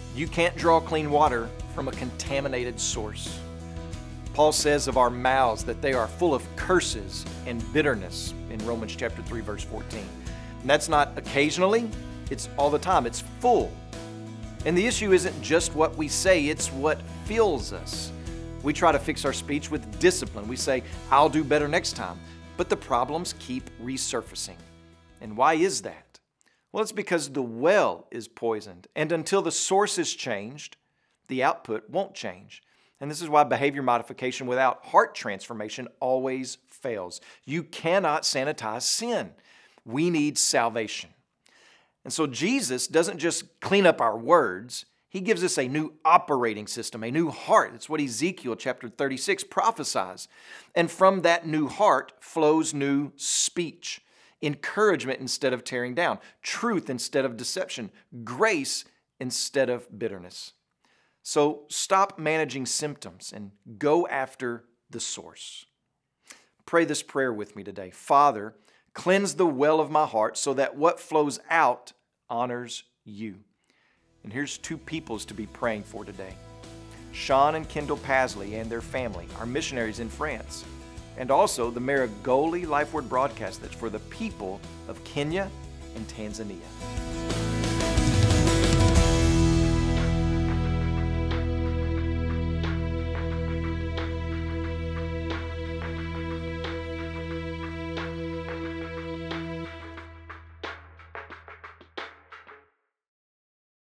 You can't draw clean water from a contaminated source. Paul says of our mouths that they are full of curses and bitterness in Romans chapter 3, verse 14. And that's not occasionally, it's all the time. It's full. And the issue isn't just what we say, it's what fills us. We try to fix our speech with discipline. We say, I'll do better next time. But the problems keep resurfacing. And why is that? Well, it's because the well is poisoned. And until the source is changed, the output won't change. And this is why behavior modification without heart transformation always fails. You cannot sanitize sin. We need salvation. And so Jesus doesn't just clean up our words. He gives us a new operating system, a new heart. That's what Ezekiel chapter 36 prophesies. And from that new heart flows new speech, encouragement instead of tearing down, truth instead of deception, grace instead of bitterness. So stop managing symptoms and go after the source. Pray this prayer with me today. Father, cleanse the well of my heart so that what flows out honors you. And here's two peoples to be praying for today. Sean and Kendall Pasley and their family are missionaries in France. And also the Maragoli Life Word broadcast that's for the people of Kenya and Tanzania.